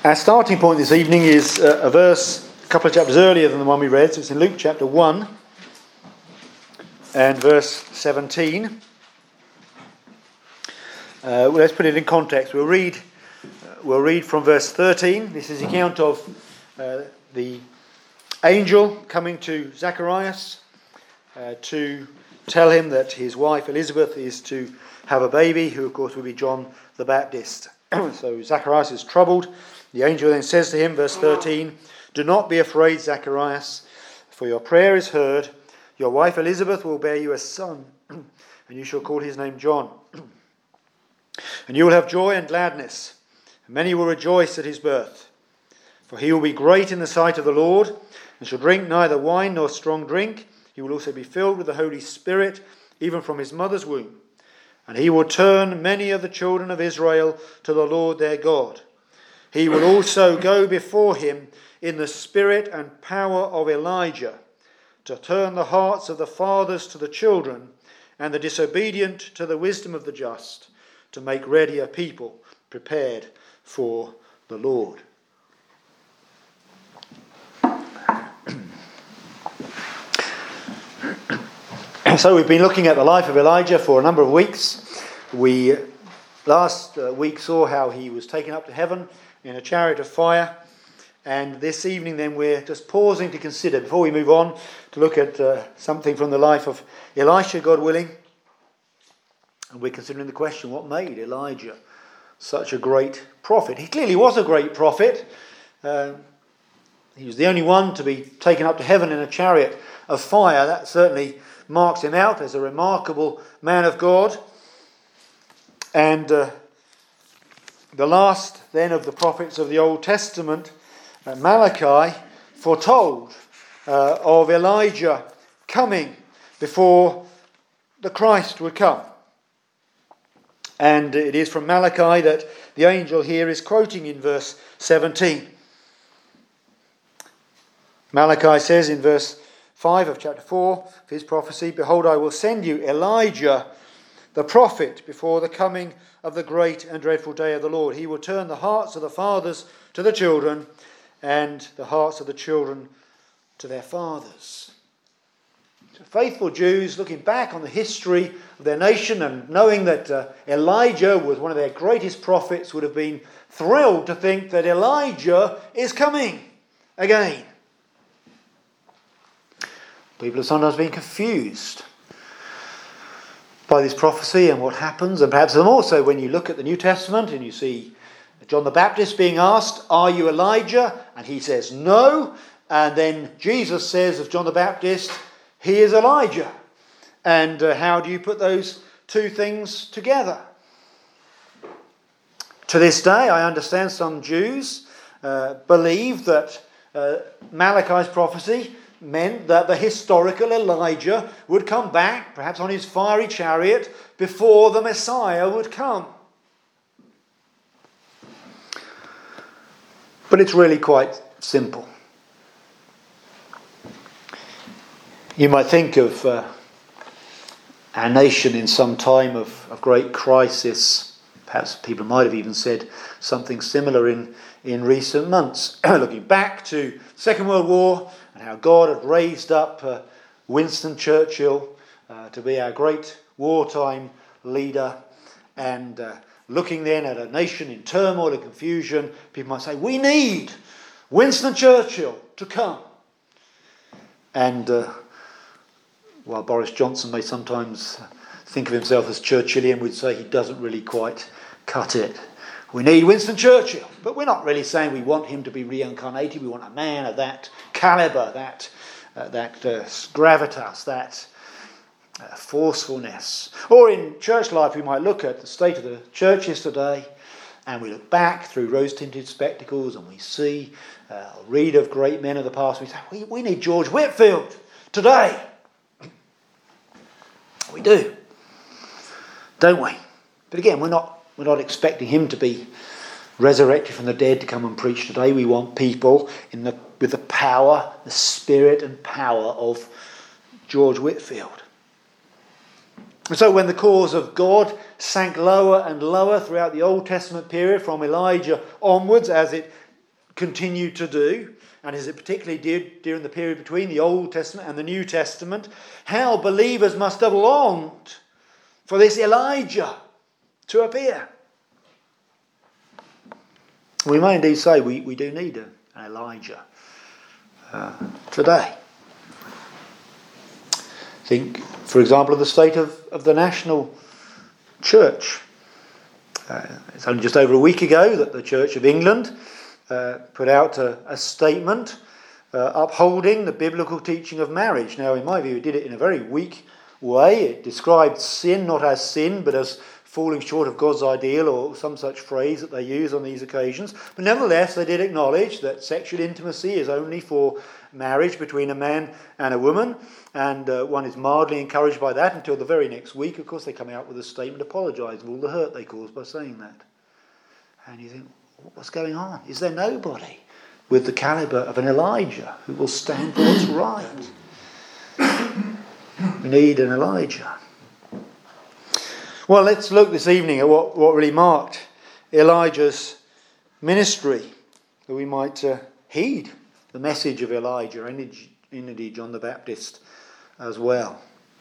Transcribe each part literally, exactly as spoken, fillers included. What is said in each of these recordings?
Our starting point this evening is uh, a verse a couple of chapters earlier than the one we read. So it's in Luke chapter one and verse seventeen. Uh, well, let's put it in context. We'll read, uh, we'll read from verse thirteen. This is the account of uh, the angel coming to Zacharias uh, to tell him that his wife Elizabeth is to have a baby, who of course will be John the Baptist. So Zacharias is troubled. The angel then says to him, verse thirteen, "Do not be afraid, Zacharias, for your prayer is heard. Your wife Elizabeth will bear you a son, and you shall call his name John. And you will have joy and gladness, and many will rejoice at his birth. For he will be great in the sight of the Lord, and shall drink neither wine nor strong drink. He will also be filled with the Holy Spirit, even from his mother's womb. And he will turn many of the children of Israel to the Lord their God. He will also go before him in the spirit and power of Elijah, to turn the hearts of the fathers to the children, and the disobedient to the wisdom of the just, to make ready a people prepared for the Lord." So we've been looking at the life of Elijah for a number of weeks. We last uh, week saw how he was taken up to heaven in a chariot of fire. And this evening then we're just pausing to consider, before we move on, to look at uh, something from the life of Elisha, God willing. And we're considering the question, what made Elijah such a great prophet? He clearly was a great prophet. Uh, he was the only one to be taken up to heaven in a chariot of fire. That certainly marks him out as a remarkable man of God. And uh, the last then of the prophets of the Old Testament, uh, Malachi, foretold uh, of Elijah coming before the Christ would come. And it is from Malachi that the angel here is quoting in verse seventeen. Malachi says in verse five of chapter four of his prophecy, "Behold, I will send you Elijah the prophet before the coming of the great and dreadful day of the Lord. He will turn the hearts of the fathers to the children, and the hearts of the children to their fathers." So faithful Jews, looking back on the history of their nation and knowing that uh, Elijah was one of their greatest prophets, would have been thrilled to think that Elijah is coming again. People have sometimes been confused by this prophecy and what happens, and perhaps also when you look at the New Testament and you see John the Baptist being asked, "Are you Elijah?" and he says no, and then Jesus says of John the Baptist, "He is Elijah." And uh, how do you put those two things together? To this day, I understand some Jews uh, believe that uh, Malachi's prophecy meant that the historical Elijah would come back, perhaps on his fiery chariot, before the Messiah would come. But it's really quite simple. You might think of uh, our nation in some time of, of great crisis. Perhaps people might have even said something similar in, in recent months. Looking back to the Second World War and how God had raised up uh, Winston Churchill uh, to be our great wartime leader. And uh, looking then at a nation in turmoil and confusion, people might say, we need Winston Churchill to come. And uh, while Boris Johnson may sometimes think of himself as Churchillian, we'd say he doesn't really quite cut it. We need Winston Churchill, but we're not really saying we want him to be reincarnated. We want a man of that calibre, that uh, that uh, gravitas, that uh, forcefulness. Or in church life, we might look at the state of the churches today, and we look back through rose-tinted spectacles, and we see, uh, read of great men of the past. We say, we, we need George Whitefield today. We do, don't we? But again, we're not we're not expecting him to be resurrected from the dead to come and preach today. We want people in the with the power, the spirit and power of George Whitefield. And so when the cause of God sank lower and lower throughout the Old Testament period, from Elijah onwards, as it continued to do, and as it particularly did during the period between the Old Testament and the New Testament, how believers must have longed for this Elijah to appear. We may indeed say we, we do need an Elijah uh, today. Think, for example, of the state of, of the national church. Uh, it's only just over a week ago that the Church of England uh, put out a, a statement uh, upholding the biblical teaching of marriage. Now, in my view, it did it in a very weak way. It described sin not as sin, but as falling short of God's ideal, or some such phrase that they use on these occasions. But nevertheless, they did acknowledge that sexual intimacy is only for marriage between a man and a woman, and uh, one is mildly encouraged by that until the very next week. Of course, they come out with a statement apologising for all the hurt they caused by saying that. And you think, what's going on? Is there nobody with the calibre of an Elijah who will stand for what's right? We need an Elijah. Well, let's look this evening at what, what really marked Elijah's ministry, that we might uh, heed the message of Elijah, and indeed John the Baptist as well.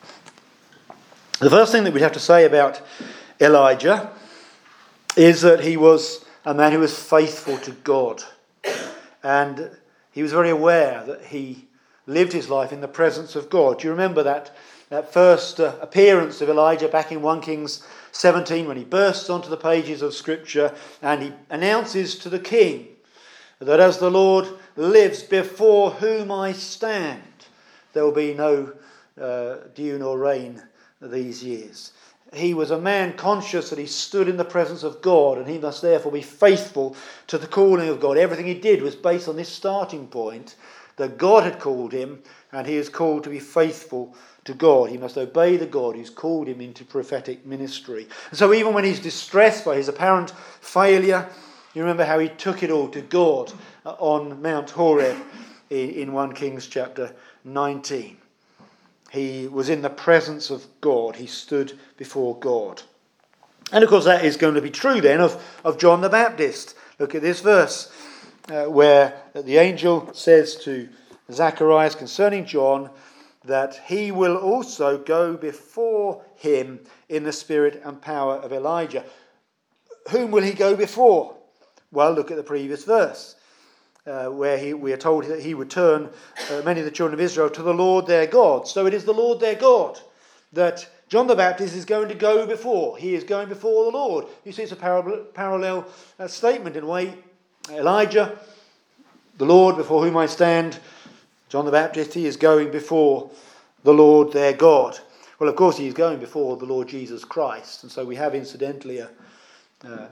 The first thing that we'd have to say about Elijah is that he was a man who was faithful to God, and he was very aware that he lived his life in the presence of God. Do you remember that That first uh, appearance of Elijah back in First Kings seventeen, when he bursts onto the pages of Scripture and he announces to the king that as the Lord lives before whom I stand, there will be no uh, dew nor rain these years. He was a man conscious that he stood in the presence of God, and he must therefore be faithful to the calling of God. Everything he did was based on this starting point, that God had called him, and he is called to be faithful to God. He must obey the God who's called him into prophetic ministry. And so even when he's distressed by his apparent failure, you remember how he took it all to God on Mount Horeb in First Kings chapter nineteen. He was in the presence of God. He stood before God. And of course that is going to be true then of, of John the Baptist. Look at this verse uh, where the angel says to Zacharias concerning John that he will also go before him in the spirit and power of Elijah. Whom will he go before? Well, look at the previous verse, uh, where he, we are told that he would turn uh, many of the children of Israel to the Lord their God. So it is the Lord their God that John the Baptist is going to go before. He is going before the Lord. You see, it's a parallel, parallel uh, statement in a way. Elijah, the Lord before whom I stand. John the Baptist, he is going before the Lord their God. Well, of course, he is going before the Lord Jesus Christ. And so we have incidentally a, uh,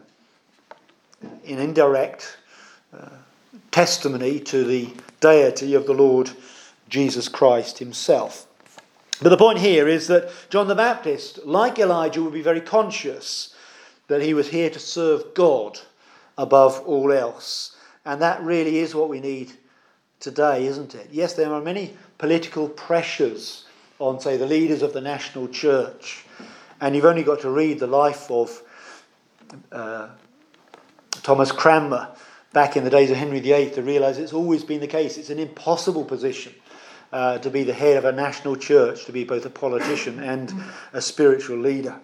an indirect uh, testimony to the deity of the Lord Jesus Christ himself. But the point here is that John the Baptist, like Elijah, would be very conscious that he was here to serve God above all else. And that really is what we need today, isn't it? Yes, there are many political pressures on, say, the leaders of the national church. And you've only got to read the life of uh, Thomas Cranmer back in the days of Henry the Eighth to realise it's always been the case. It's an impossible position uh, to be the head of a national church, to be both a politician and a spiritual leader.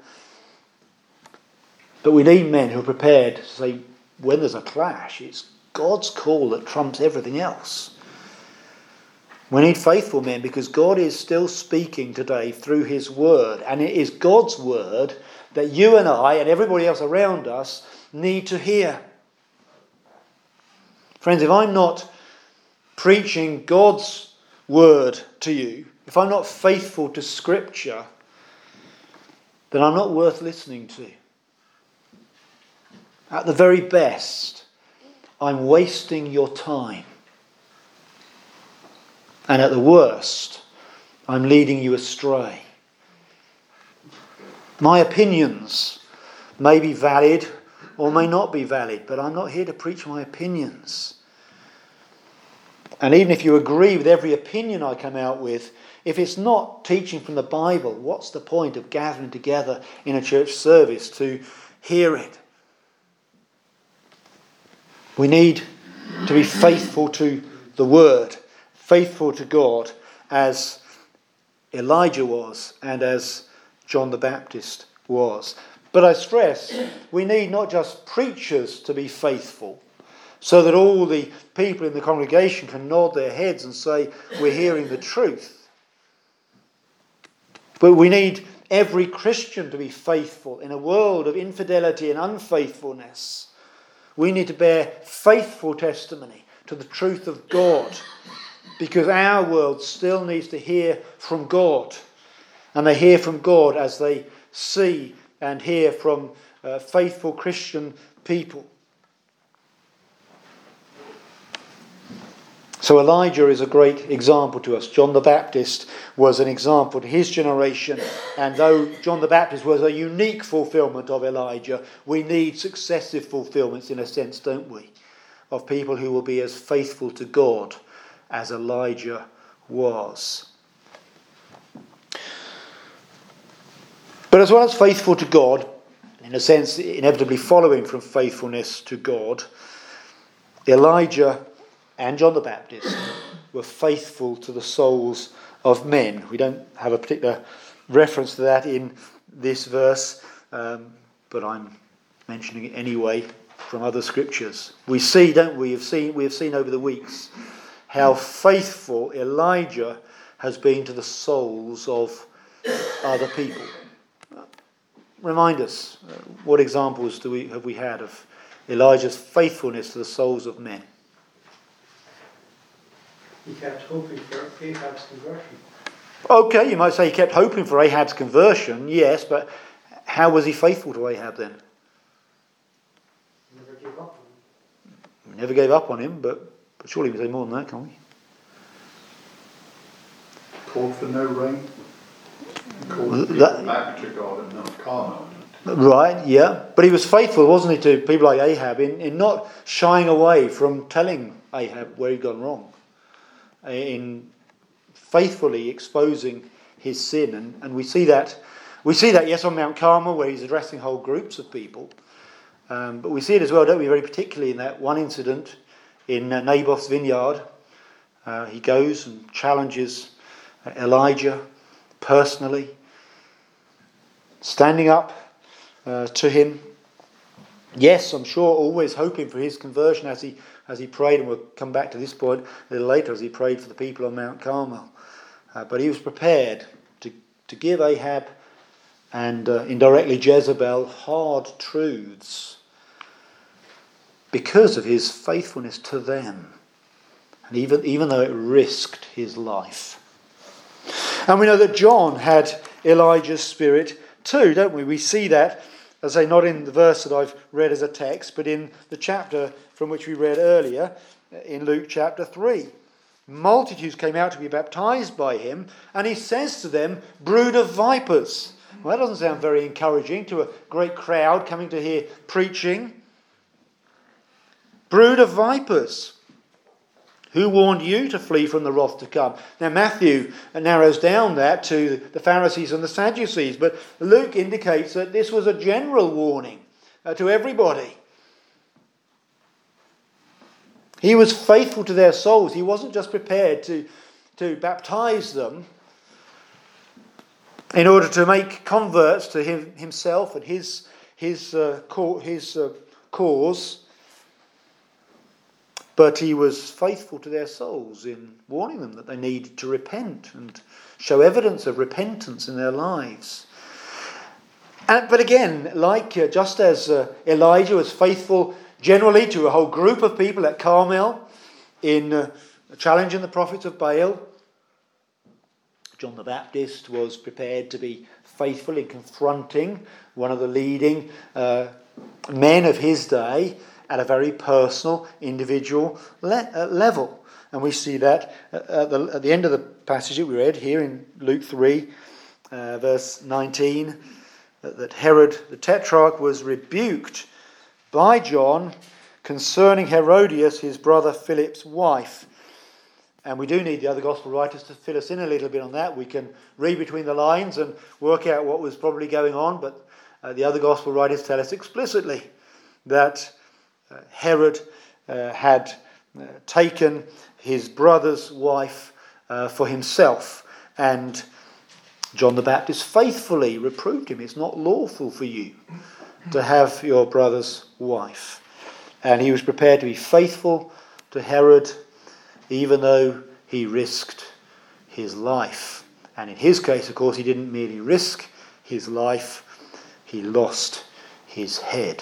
But we need men who are prepared to say, when there's a clash, it's God's call that trumps everything else. We need faithful men because God is still speaking today through his word. And it is God's word that you and I and everybody else around us need to hear. Friends, if I'm not preaching God's word to you, if I'm not faithful to Scripture, then I'm not worth listening to. At the very best, I'm wasting your time. And at the worst, I'm leading you astray. My opinions may be valid or may not be valid, but I'm not here to preach my opinions. And even if you agree with every opinion I come out with, if it's not teaching from the Bible, what's the point of gathering together in a church service to hear it? We need to be faithful to the word, faithful to God, as Elijah was and as John the Baptist was. But I stress, we need not just preachers to be faithful, so that all the people in the congregation can nod their heads and say, we're hearing the truth. But we need every Christian to be faithful in a world of infidelity and unfaithfulness. We need to bear faithful testimony to the truth of God, because our world still needs to hear from God. And they hear from God as they see and hear from uh, faithful Christian people. So Elijah is a great example to us. John the Baptist was an example to his generation. And though John the Baptist was a unique fulfillment of Elijah, we need successive fulfillments in a sense, don't we? Of people who will be as faithful to God as Elijah was. But as well as faithful to God, in a sense inevitably following from faithfulness to God, Elijah and John the Baptist were faithful to the souls of men. We don't have a particular reference to that in this verse, um, but I'm mentioning it anyway from other scriptures. We see, don't we, have seen, we have seen over the weeks how faithful Elijah has been to the souls of other people. Remind us, uh, what examples do we have we had of Elijah's faithfulness to the souls of men? He kept hoping for Ahab's conversion. Okay, you might say he kept hoping for Ahab's conversion, yes, but how was he faithful to Ahab then? Never gave up on him. We never gave up on him, but, but surely we can say more than that, can't we? Called for no rain. Called That, back to God and not Carmel. right, yeah. But he was faithful, wasn't he, to people like Ahab in, in not shying away from telling Ahab where he'd gone wrong. In faithfully exposing his sin. And, and we see that, we see that, yes, on Mount Carmel, where he's addressing whole groups of people. Um, but we see it as well, don't we, very particularly in that one incident in uh, Naboth's vineyard. Uh, he goes and challenges uh, Elijah personally, standing up uh, to him. Yes, I'm sure always hoping for his conversion as he as he prayed, and we'll come back to this point a little later, as he prayed for the people on Mount Carmel. Uh, but he was prepared to, to give Ahab and uh, indirectly Jezebel hard truths because of his faithfulness to them, and even, even though it risked his life. And we know that John had Elijah's spirit too, don't we? We see that, as I say, not in the verse that I've read as a text, but in the chapter from which we read earlier, in Luke chapter three. Multitudes came out to be baptized by him, and he says to them, brood of vipers. Well, that doesn't sound very encouraging to a great crowd coming to hear preaching. Brood of vipers. Who warned you to flee from the wrath to come? Now Matthew narrows down that to the Pharisees and the Sadducees, but Luke indicates that this was a general warning uh, to everybody. He was faithful to their souls. He wasn't just prepared to, to baptize them in order to make converts to him, himself and his, his, uh, his uh, cause, but he was faithful to their souls in warning them that they needed to repent and show evidence of repentance in their lives. And, but again, like uh, just as uh, Elijah was faithful generally to a whole group of people at Carmel in uh, challenging the prophets of Baal, John the Baptist was prepared to be faithful in confronting one of the leading uh, men of his day at a very personal, individual le- uh, level. And we see that at the, at the end of the passage that we read here in Luke three, uh, verse nineteen, that, that Herod the Tetrarch was rebuked by John concerning Herodias, his brother Philip's wife. And we do need the other gospel writers to fill us in a little bit on that. We can read between the lines and work out what was probably going on, but uh, the other gospel writers tell us explicitly that uh, Herod uh, had uh, taken his brother's wife uh, for himself, and John the Baptist faithfully reproved him. It's not lawful for you to have your brother's wife. And he was prepared to be faithful to Herod, even though he risked his life. And in his case, of course, he didn't merely risk his life, he lost his head.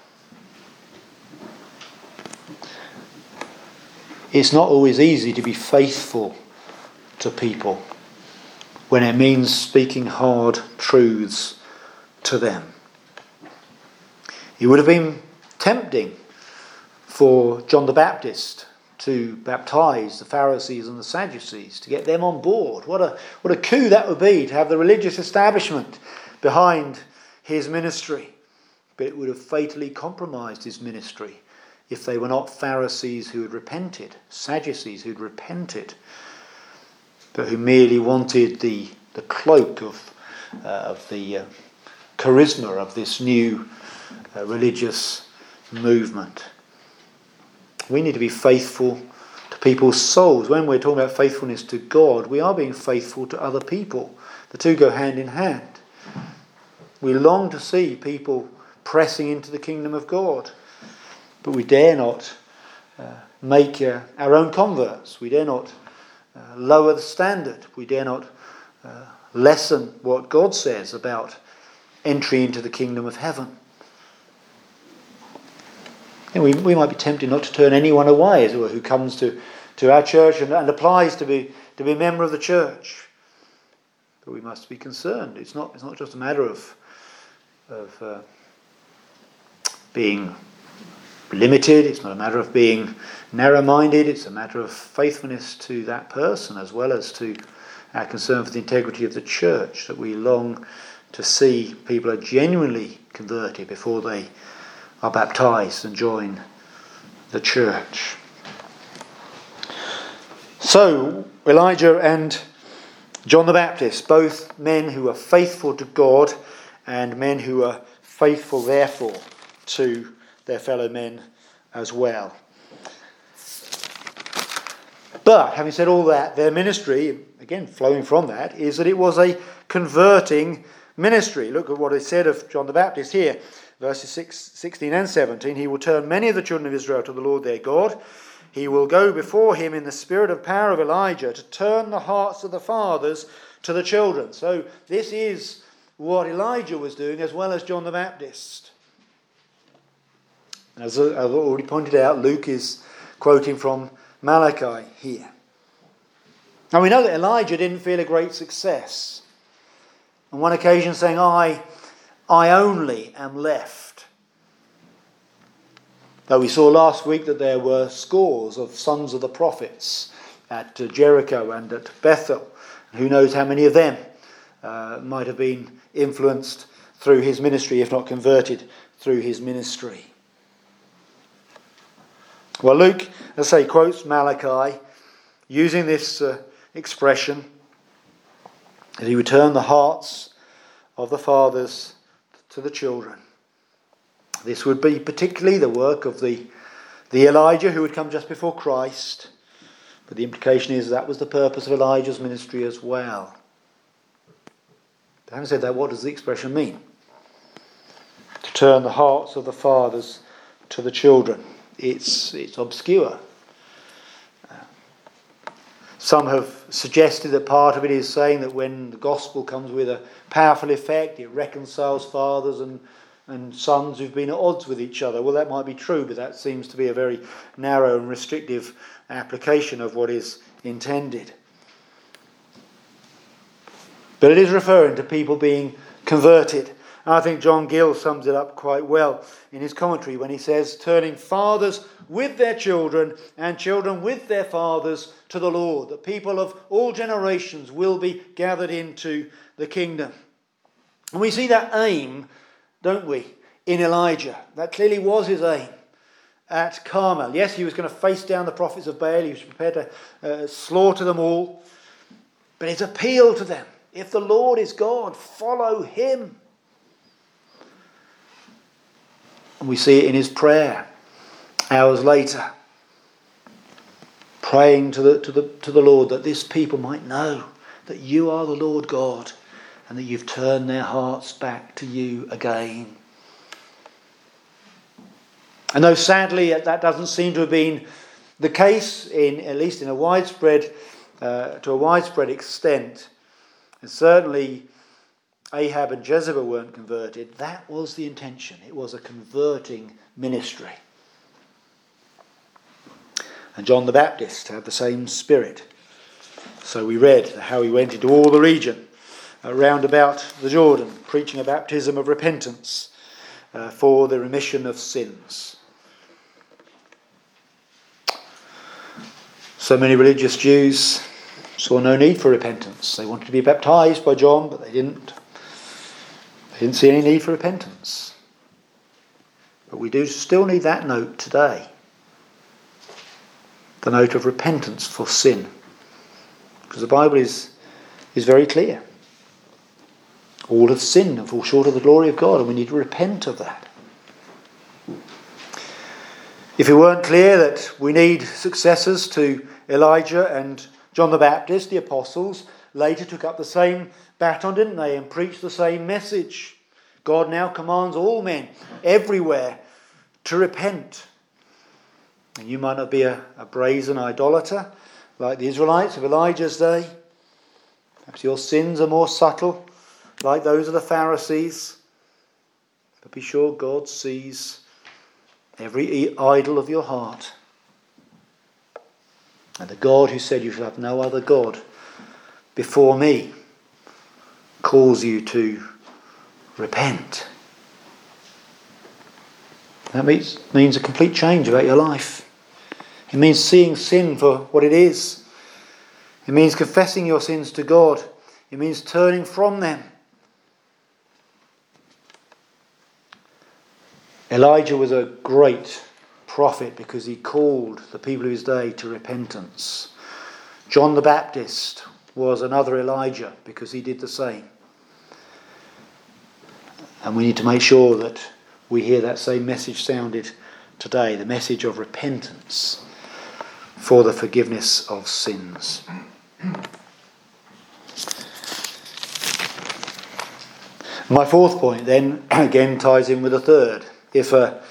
It's not always easy to be faithful to people when it means speaking hard truths to them. It would have been tempting for John the Baptist to baptize the Pharisees and the Sadducees, to get them on board. What a what a coup that would be, to have the religious establishment behind his ministry. But it would have fatally compromised his ministry if they were not Pharisees who had repented, Sadducees who had repented, but who merely wanted the, the cloak of, uh, of the uh, charisma of this new uh, religious movement. We need to be faithful to people's souls. When we're talking about faithfulness to God, we are being faithful to other people. The two go hand in hand. We long to see people pressing into the kingdom of God, but we dare not uh, make uh, our own converts. We dare not uh, lower the standard. We dare not uh, lessen what God says about entry into the kingdom of heaven. And we, we might be tempted not to turn anyone away, as it were, who comes to, to our church and, and applies to be to be a member of the church. But we must be concerned. It's not it's not just a matter of of uh, being limited. It's not a matter of being narrow-minded. It's a matter of faithfulness to that person, as well as to our concern for the integrity of the church, that we long to see people are genuinely converted before they are baptized and join the church. So, Elijah and John the Baptist, both men who are faithful to God and men who are faithful, therefore, to their fellow men as well. But, having said all that, their ministry, again flowing from that, is that it was a converting ministry. Look at what is said of John the Baptist here. Verses six, sixteen and seventeen. He will turn many of the children of Israel to the Lord their God. He will go before him in the spirit of power of Elijah to turn the hearts of the fathers to the children. So this is what Elijah was doing, as well as John the Baptist. As I've already pointed out, Luke is quoting from Malachi here. Now we know that Elijah didn't feel a great success. On one occasion saying, I, I only am left. Though we saw last week that there were scores of sons of the prophets at Jericho and at Bethel. Who knows how many of them uh, might have been influenced through his ministry, if not converted through his ministry. Well, Luke, as I say, quotes Malachi using this uh, expression that he would turn the hearts of the fathers to the children. This would be particularly the work of the, the Elijah who would come just before Christ. But the implication is that was the purpose of Elijah's ministry as well. But having said that, what does the expression mean? To turn the hearts of the fathers to the children. It's, it's obscure. Some have suggested that part of it is saying that when the gospel comes with a powerful effect, it reconciles fathers and, and sons who've been at odds with each other. Well, that might be true, but that seems to be a very narrow and restrictive application of what is intended. But it is referring to people being converted. And I think John Gill sums it up quite well in his commentary when he says, turning fathers with their children and children with their fathers to the Lord. That people of all generations will be gathered into the kingdom. And we see that aim, don't we, in Elijah. That clearly was his aim at Carmel. Yes, he was going to face down the prophets of Baal. He was prepared to uh, slaughter them all. But his appeal to them, if the Lord is God, follow him. And we see it in his prayer hours later. praying to the, to the, to the Lord that this people might know that you are the Lord God and that you've turned their hearts back to you again. And though sadly that doesn't seem to have been the case, in at least in a widespread, uh, to a widespread extent, and certainly Ahab and Jezebel weren't converted, that was the intention. It was a converting ministry. And John the Baptist had the same spirit. So we read how he went into all the region around about the Jordan, preaching a baptism of repentance uh, for the remission of sins. So many religious Jews saw no need for repentance. They wanted to be baptized by John, but they didn't. They didn't see any need for repentance. But we do still need that note today. The note of repentance for sin. Because the Bible is, is very clear. All have sinned and fall short of the glory of God, and we need to repent of that. If it weren't clear that we need successors to Elijah and John the Baptist, the apostles later took up the same baton, didn't they, and preached the same message. God now commands all men everywhere to repent. And you might not be a, a brazen idolater like the Israelites of Elijah's day. Perhaps your sins are more subtle like those of the Pharisees. But be sure God sees every idol of your heart. And the God who said you shall have no other God before me calls you to repent. That means, means a complete change about your life. It means seeing sin for what it is. It means confessing your sins to God. It means turning from them. Elijah was a great prophet because he called the people of his day to repentance. John the Baptist was another Elijah because he did the same. And we need to make sure that we hear that same message sounded today, the message of repentance for the forgiveness of sins. My fourth point then again ties in with a third. If a,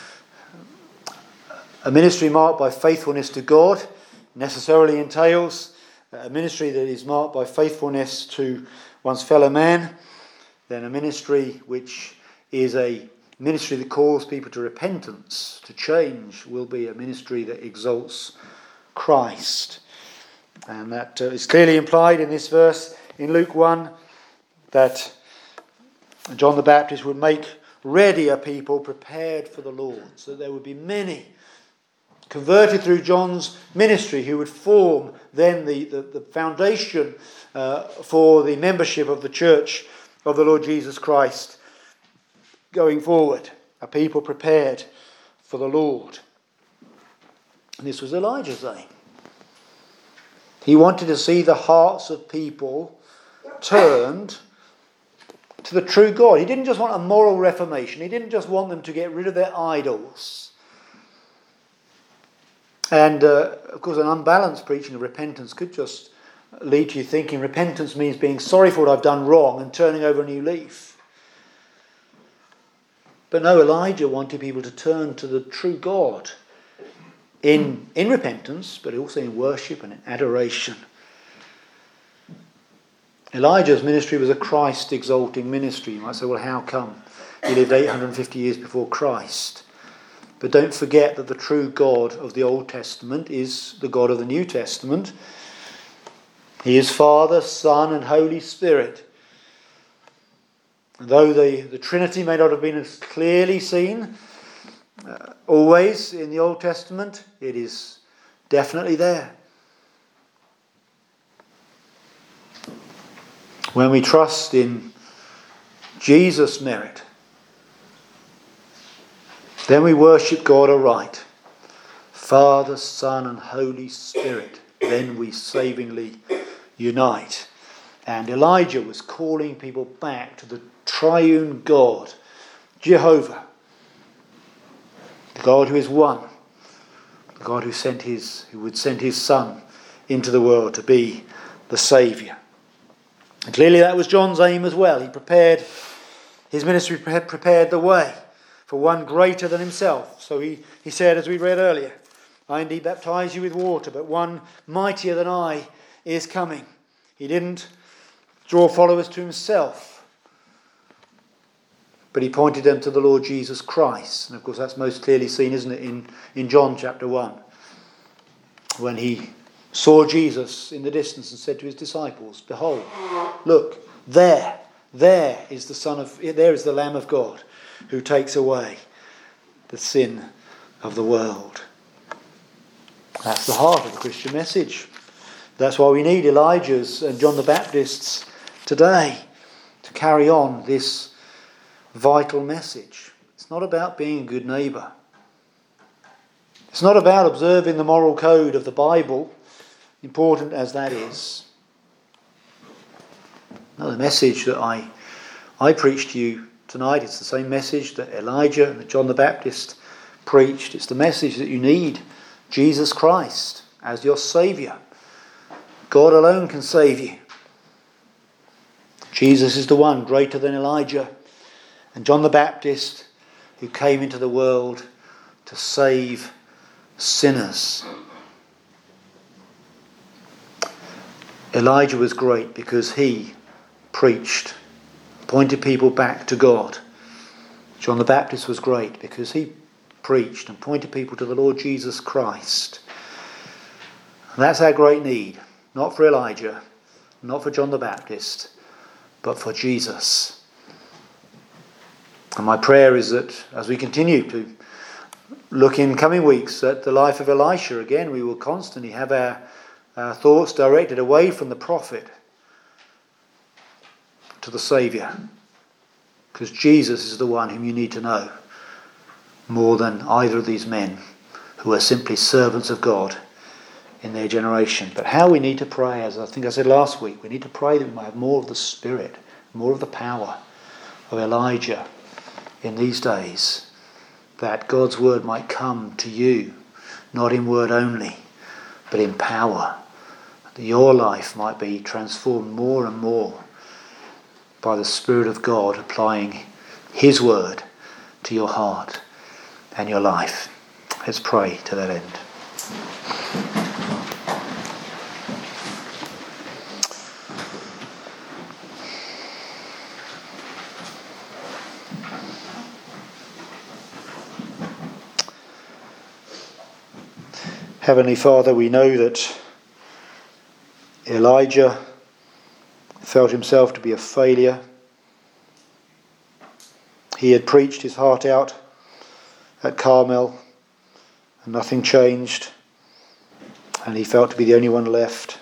a ministry marked by faithfulness to God necessarily entails a ministry that is marked by faithfulness to one's fellow man, then a ministry which is a ministry that calls people to repentance, to change, will be a ministry that exalts Christ. And that uh, is clearly implied in this verse in Luke one, that John the Baptist would make ready a people prepared for the Lord, so that there would be many converted through John's ministry who would form then the, the, the foundation uh, for the membership of the church of the Lord Jesus Christ going forward. A people prepared for the Lord. And this was Elijah's aim. He wanted to see the hearts of people turned to the true God. He didn't just want a moral reformation. He didn't just want them to get rid of their idols. And uh, of course an unbalanced preaching of repentance could just lead to you thinking repentance means being sorry for what I've done wrong and turning over a new leaf. But no, Elijah wanted people to turn to the true God in, in repentance, but also in worship and in adoration. Elijah's ministry was a Christ-exalting ministry. You might say, well, how come? He lived eight hundred fifty years before Christ. But don't forget that the true God of the Old Testament is the God of the New Testament. He is Father, Son, and Holy Spirit. And though the, the Trinity may not have been as clearly seen uh, always in the Old Testament, it is definitely there. When we trust in Jesus' merit, then we worship God aright. Father, Son, and Holy Spirit. Then we savingly unite. And Elijah was calling people back to the triune God, Jehovah, the God who is one, the The God who sent his, who would send his Son into the world to be the Saviour. And clearly that was John's aim as well. He prepared, his ministry had prepared the way for one greater than himself. So he, he said, as we read earlier, I indeed baptize you with water, but one mightier than I is coming. He didn't draw followers to himself, but he pointed them to the Lord Jesus Christ. And of course that's most clearly seen, isn't it, in, in John chapter one, when he saw Jesus in the distance and said to his disciples, behold, look, there, there is the Son of, there is the Lamb of God who takes away the sin of the world. That's the heart of the Christian message. That's why we need Elijah's and John the Baptist's today to carry on this vital message. It's not about being a good neighbour. It's not about observing the moral code of the Bible, important as that is. No, the message that I, I preach to you tonight, it's the same message that Elijah and that John the Baptist preached. It's the message that you need Jesus Christ as your Saviour. God alone can save you. Jesus is the one greater than Elijah and John the Baptist, who came into the world to save sinners. Elijah was great because he preached, pointed people back to God. John the Baptist was great because he preached and pointed people to the Lord Jesus Christ. And that's our great need, not for Elijah, not for John the Baptist, but for Jesus. And my prayer is that as we continue to look in coming weeks at the life of Elisha, again we will constantly have our, our thoughts directed away from the prophet to the Saviour. Because Jesus is the one whom you need to know more than either of these men who are simply servants of God in their generation. But how we need to pray, as I think I said last week, we need to pray that we might have more of the Spirit, more of the power of Elijah in these days, that God's word might come to you, not in word only, but in power, that your life might be transformed more and more by the Spirit of God applying his word to your heart and your life. Let's pray to that end. Heavenly Father, we know that Elijah felt himself to be a failure. He had preached his heart out at Carmel and nothing changed, and he felt to be the only one left.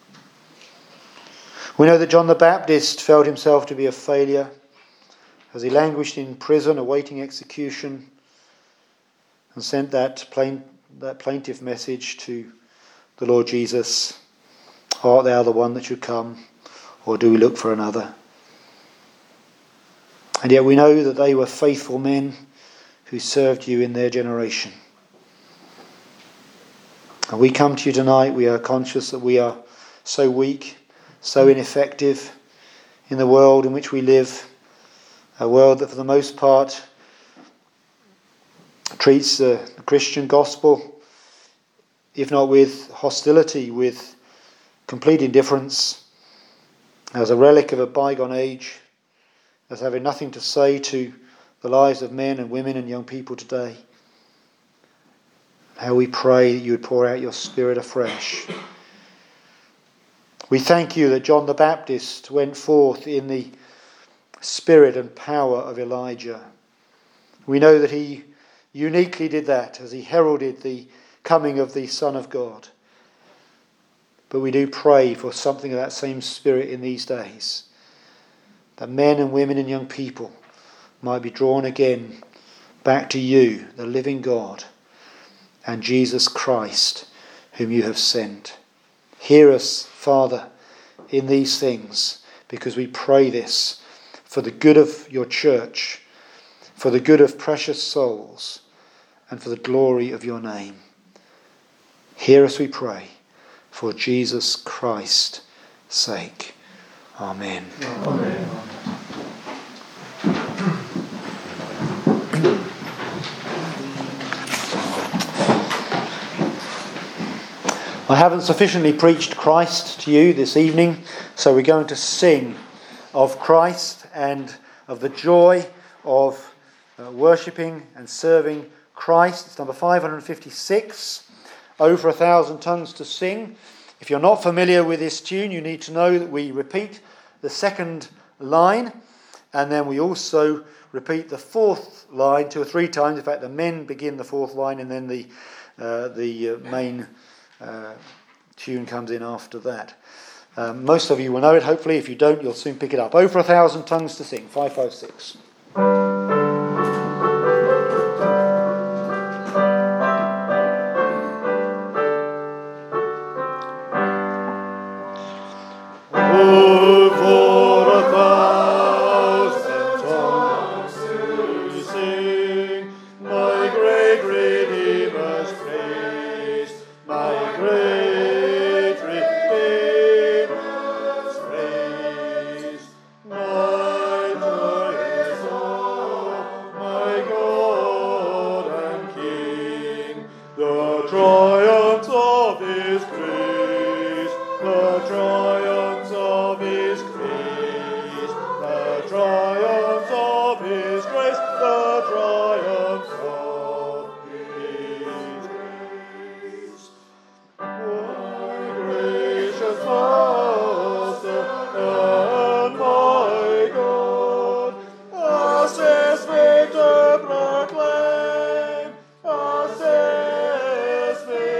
We know that John the Baptist felt himself to be a failure as he languished in prison awaiting execution and sent that plain that plaintive message to the Lord Jesus, art thou the one that should come, or do we look for another? And yet we know that they were faithful men who served you in their generation. And we come to you tonight, we are conscious that we are so weak, so ineffective in the world in which we live, a world that for the most part treats the Christian gospel, if not with hostility, with complete indifference, as a relic of a bygone age, as having nothing to say to the lives of men and women and young people today. How we pray that you would pour out your Spirit afresh. We thank you that John the Baptist went forth in the spirit and power of Elijah. We know that he uniquely did that as he heralded the coming of the Son of God. But we do pray for something of that same spirit in these days, that men and women and young people might be drawn again back to you, the living God, and Jesus Christ, whom you have sent. Hear us, Father, in these things, because we pray this for the good of your church, for the good of precious souls, and for the glory of your name. Hear us, we pray, for Jesus Christ's sake. Amen. Amen. I haven't sufficiently preached Christ to you this evening, so we're going to sing of Christ and of the joy of uh, worshipping and serving Christ. It's number five hundred fifty-six, Over a Thousand Tongues to Sing. If you're not familiar with this tune, you need to know that we repeat the second line, and then we also repeat the fourth line two or three times. In fact, the men begin the fourth line, and then the uh, the uh, main uh, tune comes in after that. Um, most of you will know it, hopefully. If you don't, you'll soon pick it up. Over a Thousand Tongues to Sing, five five six. Proclaim, assist me.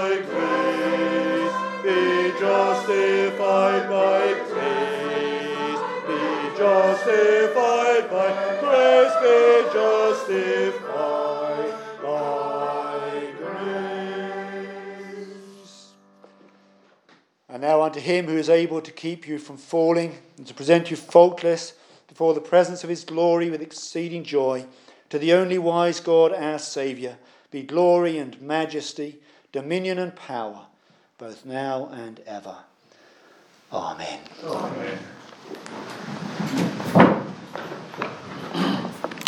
by grace, be justified by grace, be justified by grace, be justified by grace. And now unto him who is able to keep you from falling and to present you faultless before the presence of his glory with exceeding joy, to the only wise God our Saviour, be glory and majesty, dominion and power, both now and ever. Amen. Amen.